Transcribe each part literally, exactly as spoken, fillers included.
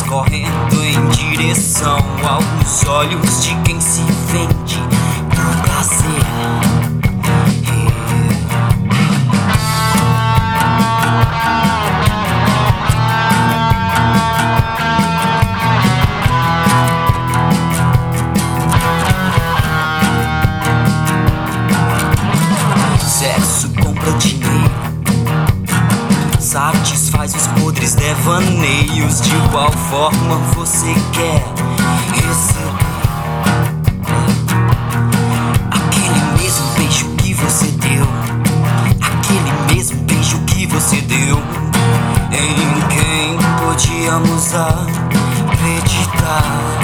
correndo em direção aos olhos de quem se vende por prazer. Sexo compra dinheiro, satisfaz os podres devaneios. De qual forma você quer receber aquele mesmo beijo que você deu, aquele mesmo beijo que você deu em quem podíamos acreditar.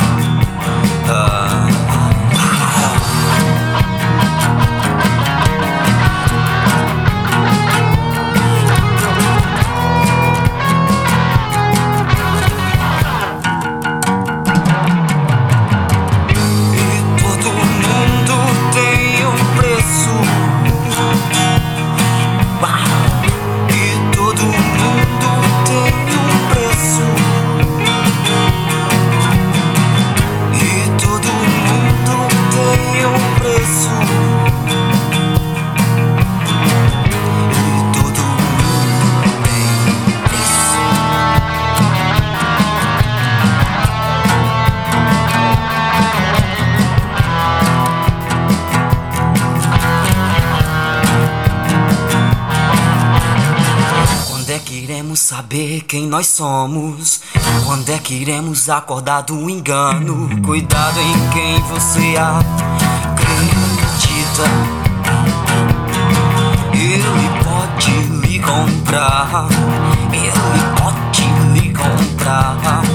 ah. Queremos saber quem nós somos. Quando é que iremos acordar do engano? Cuidado em quem você acredita. Ele pode lhe comprar, ele pode lhe comprar.